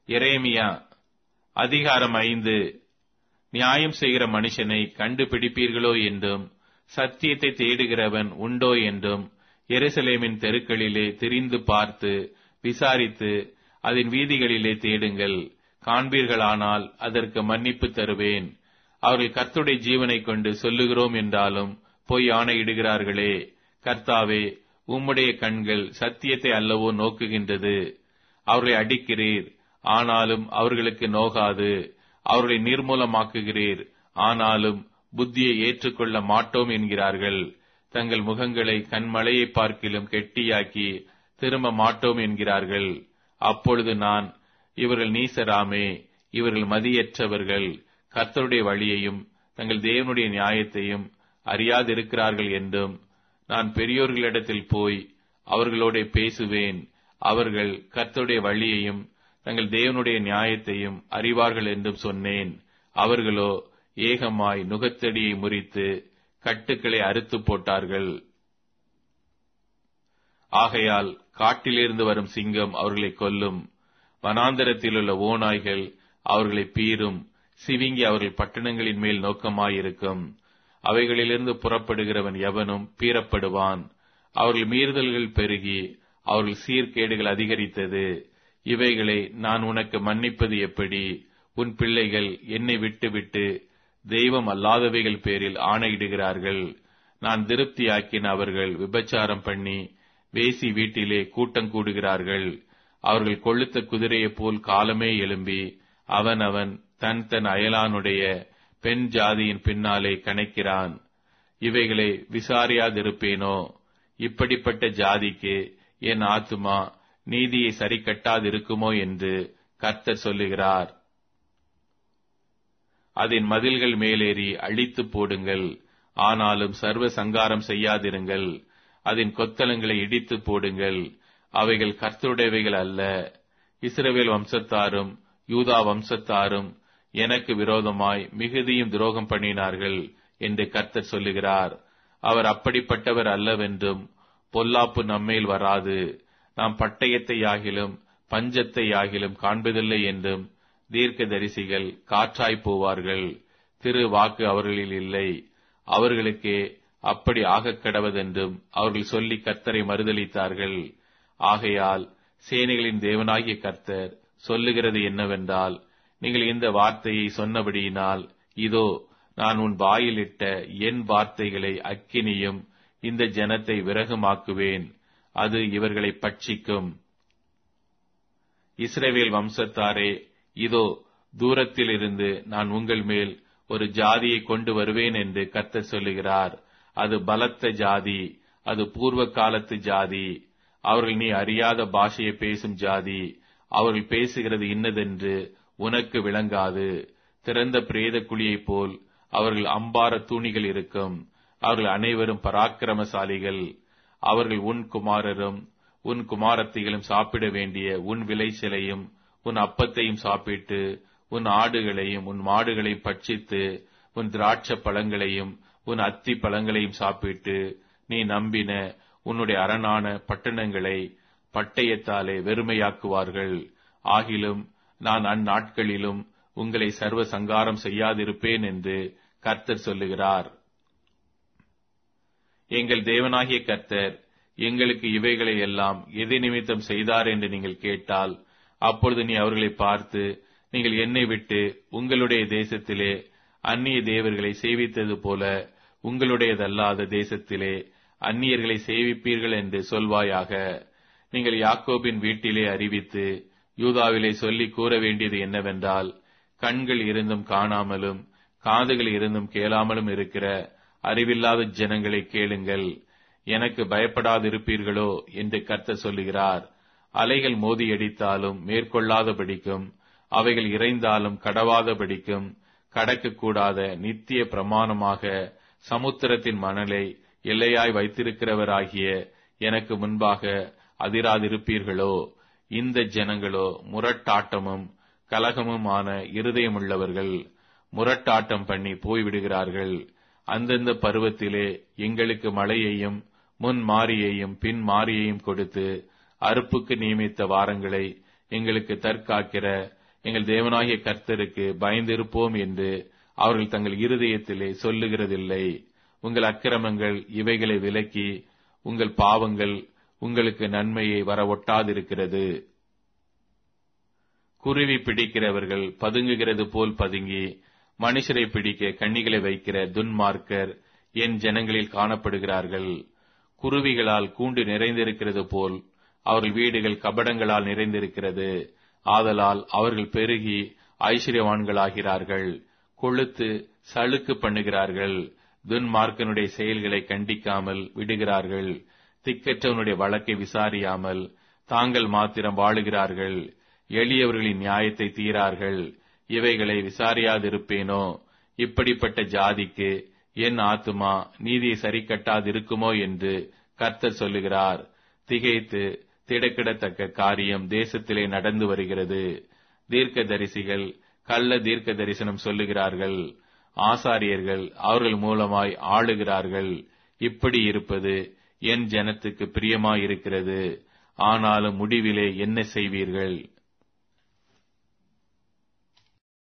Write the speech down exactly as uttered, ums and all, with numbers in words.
எரேமியா அதிகாரம் ஐந்து. நியாயம் செய்கிற மனுஷனை கண்டுபிடிப்பீர்களோ என்றும், சத்தியத்தை தேடுகிறவன் உண்டோ என்றும் எருசலேமின் தெருக்களிலே திரிந்து பார்த்து விசாரித்து அதன் வீதிகளிலே தேடுங்கள். காண்பீர்களானால் அதற்கு மன்னிப்பு தருவேன். அவர்கள் கர்த்தருடைய ஜீவனை கொண்டு சொல்லுகிறோம் என்றாலும் பொய் ஆணையிடுகிறார்களே. கர்த்தாவே, உம்முடைய கண்கள் சத்தியத்தை அல்லவோ நோக்குகின்றது. அவர்களை அடிக்கிறீர், ஆனாலும் அவர்களுக்கு நோகாது. அவர்களை நிர்மூலமாக்குகிறீர், ஆனாலும் புத்தியை ஏற்றுக்கொள்ள மாட்டோம் என்கிறார்கள். தங்கள் முகங்களை கண்மலையை பார்க்கிலும் கெட்டியாக்கி திரும்ப மாட்டோம் என்கிறார்கள். அப்பொழுது நான், இவர்கள் நீசராமே, இவர்கள் மதியற்றவர்கள், கர்த்தருடைய வழியையும் தங்கள் தேவனுடைய நியாயத்தையும் அறியாதிருக்கிறார்கள் என்றும், நான் பெரியோர்களிடத்தில் போய் அவர்களோட பேசுவேன், அவர்கள் கர்த்தருடைய வழியையும் தங்கள் தேவனுடைய நியாயத்தையும் அறிவார்கள் என்றும் சொன்னேன். அவர்களோ ஏகமாய் நுகத்தடியை முறித்து கட்டுக்களை அறுத்து போட்டார்கள். ஆகையால் காட்டிலிருந்து வரும் சிங்கம் அவர்களை கொல்லும், வனாந்தரத்தில் உள்ள ஓநாய்கள் அவர்களை பீறும், சிவிங்கி அவர்கள் பட்டணங்களின் மேல் நோக்கமாயிருக்கும். அவைகளிலிருந்து புறப்படுகிறவன் எவனும் பீறப்படுவான். அவர்கள் மீறுதல்கள் பெருகி அவர்கள் சீர்கேடுகள் அதிகரித்தது. இவைகளை நான் உனக்கு மன்னிப்பது எப்படி? உன் பிள்ளைகள் என்னை விட்டுவிட்டு தெய்வம் அல்லாதவைகள் பேரில் ஆணையிடுகிறார்கள். நான் திருப்தியாக்கின அவர்கள் விபச்சாரம் பண்ணி வேசி வீட்டிலே கூட்டம் கூடுகிறார்கள். அவர்கள் கொழுத்த குதிரையைப் போல் காலமே எழும்பி அவன் அவன் தன் தன் அயலானுடைய பெண் ஜாதியின் பின்னாலே கணக்கிறான். இவைகளை விசாரியாதிருப்பேனோ? இப்படிப்பட்ட ஜாதிக்கு என் ஆத்துமா நீதியை சரி கட்டாதிருக்குமோ என்று கர்த்தர் சொல்லுகிறார். அதன் மதில்கள் மேலேறி அழித்து போடுங்கள், ஆனாலும் சர்வ சங்காரம் செய்யாதிருங்கள். அதன் கொத்தளங்களை இடித்து போடுங்கள், அவைகள் கர்த்தருடையவைகள் அல்ல. இஸ்ரவேல் வம்சத்தாரும் யூதா வம்சத்தாரும் எனக்கு விரோதமாய் மிகுதியும் துரோகம் பண்ணினார்கள் என்று கர்த்தர் சொல்லுகிறார். அவர் அப்படிப்பட்டவர் அல்லவென்றும் பொல்லாப்பு நம்மேல் வராது, நாம் பட்டயத்தை யாகிலும் பஞ்சத்தை யாகிலும் காண்பதில்லை என்றும் தீர்க்க தரிசிகள் காற்றாய் போவார்கள். திரு வாக்கு அவர்களில் இல்லை, அவர்களுக்கே அப்படி ஆகக் கடவதென்றும் அவர்கள் சொல்லி கர்த்தரை மறுதலித்தார்கள். ஆகையால் சேனைகளின் தேவனாகிய கர்த்தர் சொல்லுகிறது என்னவென்றால், நீங்கள் இந்த வார்த்தையை சொன்னபடியினால், இதோ நான் உன் வாயிலிட்ட என் வார்த்தைகளை அக்கினியும் இந்த ஜனத்தை விறகுமாக்குவேன், அது இவர்களை பட்சிக்கும். இஸ்ரவேல் வம்சத்தாரே, இதோ தூரத்தில் இருந்து நான் உங்கள் மேல் ஒரு ஜாதியை கொண்டு வருவேன் என்று கர்த்தர் சொல்லுகிறார். அது பலத்த ஜாதி, அது பூர்வ காலத்து ஜாதி. அவர்கள் நீ அறியாத பாஷையை பேசும் ஜாதி. அவர்கள் பேசுகிறது இன்னதென்று உனக்கு விளங்காது. திறந்த பிரேத குழியைப் போல் அவர்கள் அம்பார தூணிகள் இருக்கும். அவர்கள் அனைவரும் பராக்கிரமசாலிகள். அவர்கள் உன் குமாரரும் உன் குமாரத்திகளும் சாப்பிட வேண்டிய உன் விளைச்சலையும் உன் அப்பத்தையும் சாப்பிட்டு, உன் ஆடுகளையும் உன் மாடுகளையும் பட்சித்து, உன் திராட்சை பழங்களையும் உன் அத்தி பழங்களையும் சாப்பிட்டு, நீ நம்பின உன்னுடைய அரணான பட்டணங்களை பட்டயத்தாலே வெறுமையாக்குவார்கள். ஆகிலும் நான் அந்நாட்களிலும் உங்களை சர்வ சங்காரம் செய்யாதிருப்பேன் என்று கர்த்தர் சொல்லுகிறார். எங்கள் தேவனாகிய கர்த்தர் எங்களுக்கு இவைகளை எல்லாம் எதை நிமித்தம் செய்தார் என்று நீங்கள் கேட்டால், அப்பொழுது நீ அவர்களை பார்த்து, நீங்கள் என்னை விட்டு உங்களுடைய தேசத்திலே அந்நிய தேவர்களை சேவித்தது போல உங்களுடையதல்லாத தேசத்திலே அந்நியர்களை சேவிப்பீர்கள் என்று சொல்வாயாக. நீங்கள் யாக்கோபின் வீட்டிலே அறிவித்து யூதாவிலே சொல்லி கூற வேண்டியது என்னவென்றால், கண்கள் இருந்தும் காணாமலும் காதுகள் இருந்தும் கேளாமலும் இருக்கிற அறிவில்லாத ஜனங்களை கேளுங்கள், எனக்கு பயப்படாதிருப்பீர்களோ என்று கர்த்தர் சொல்லுகிறார். அலைகள் மோதியடித்தாலும் மேற்கொள்ளாதபடிக்கும், அவைகள் இறைந்தாலும் கடவாதபடிக்கும் கடக்கக்கூடாத நித்திய பிரமாணமாக சமுத்திரத்தின் மணலை எல்லையாய் வைத்திருக்கிறவராகிய எனக்கு முன்பாக அதிராதிருப்பீர்களோ? இந்த ஜனங்களோ முரட்டாட்டமும் கலகமுமான இருதயமுள்ளவர்கள், முரட்டாட்டம் பண்ணி போய்விடுகிறார்கள். அந்தந்த பருவத்திலே எங்களுக்கு மழையையும் முன் மாரியையும் பின் மாரியையும் கொடுத்து அறுப்புக்கு நியமித்த வாரங்களை எங்களுக்கு தற்காக்கிற எங்கள் தேவனாகிய கர்த்தருக்கு பயந்திருப்போம் என்று அவர்கள் தங்கள் இருதயத்திலே சொல்லுகிறதில்லை. உங்கள் அக்கிரமங்கள் இவைகளை விலக்கி உங்கள் பாவங்கள் உங்களுக்கு நன்மையை வர ஒட்டாதிருக்கிறது. குருவி பிடிக்கிறவர்கள் பதுங்குகிறது போல் பதுங்கி மனுஷரை பிடிக்க கண்ணிகளை வைக்கிற துன்மார்க்கர் என் ஜனங்களில் காணப்படுகிறார்கள். குருவிகளால் கூண்டு நிறைந்திருக்கிறது போல் அவர்கள் வீடுகள் கபடங்களால் நிறைந்திருக்கிறது. ஆதலால் அவர்கள் பெருகி ஐஸ்வர்யவான்களாகிறார்கள், கொழுத்து சளுக்கு பண்ணுகிறார்கள். துன்மார்க்கனுடைய செயல்களை கண்டிக்காமல் விடுகிறார்கள். திக்கற்றவனுடைய வழக்கை விசாரியாமல் தாங்கள் மாத்திரம் வாழுகிறார்கள். எளியவர்களின் நியாயத்தை தீரார்கள். இவைகளை விசாரியாதிருப்பேனோ? இப்படிப்பட்ட ஜாதிக்கு என் ஆத்துமா நீதியை சரி கட்டாதிருக்குமோ என்று கர்த்தர் சொல்லுகிறார். திகைத்து திடக்கிடத்தக்க காரியம் தேசத்திலே நடந்து வருகிறது. தீர்க்கதரிசிகள் கள்ள தீர்க்க தரிசனம் சொல்லுகிறார்கள். ஆசாரியர்கள் அவர்கள் மூலமாய் ஆளுகிறார்கள். இப்படி இருப்பது என் ஜனத்துக்கு பிரியமாயிருக்கிறது. ஆனாலும் முடிவிலே என்ன செய்வீர்கள்?